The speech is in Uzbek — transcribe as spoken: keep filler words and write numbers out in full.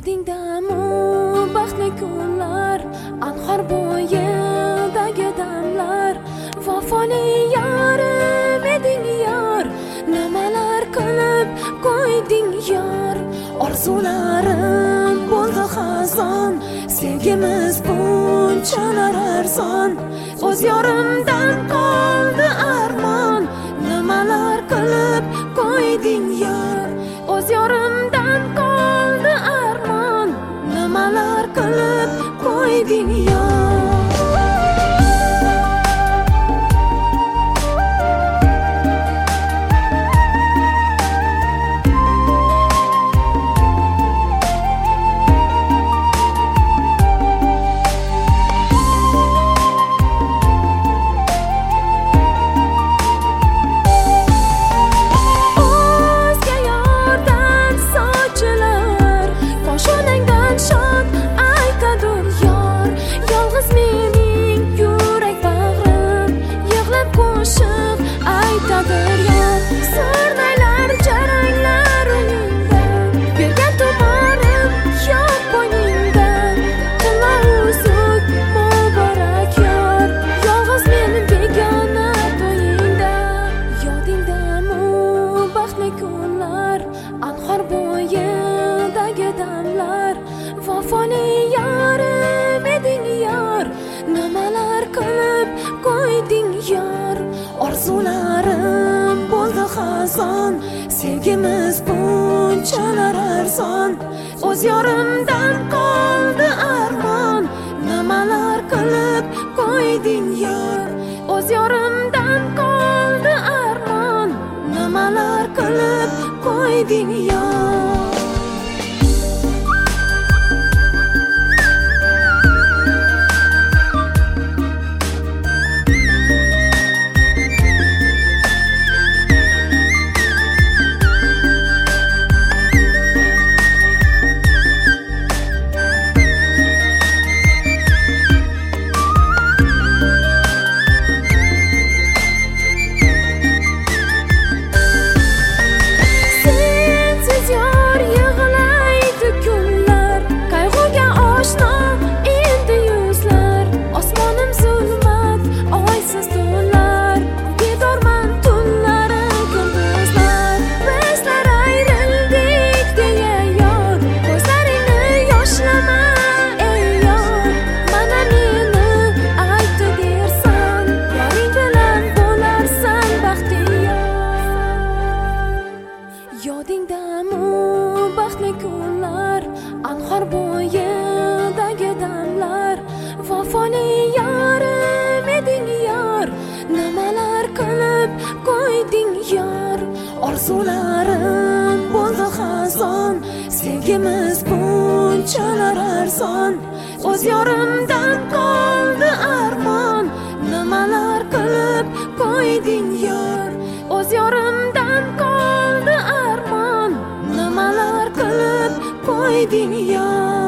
Yodingdami baxtli kunlar, anhor bo'yidagi damlar, vafoli yarim eding yor, nimalar qilib qo'yding yor. Orzularim bo'ldi xazon, sevgimiz bunchalar arzon, o'z yorimdan qoldi armon, nimalar qilib qo'yding yor. O'z yorimdan qoldi armon, nimalar qilib qo'yding yor. Anhor bo'yidagi damlar, vafoli yarim eding yor, nimalar qilib qo'yding yor. Orzularim bo'ldi xazon, sevgimiz bunchalar arzon, o'z yorimdan qoldi armon, nimalar qilib qo'yding yor. O'z yorimdan qoldi armon, nimalar qilib qo'yding yor. Yodingdami baxtli kunlar, anhor bo'yidagi damlar, vafoli yarim eding yor, nimalar qilib qo'yding yor. Orzularim bo'ldi xazon, sevgimiz bunchalar arzon, o'z yorimdan qoldi armon, nimalar qilib qo'yding yor. O'z yorimdan qoldi armon, nimalar qilib qo'yding yor.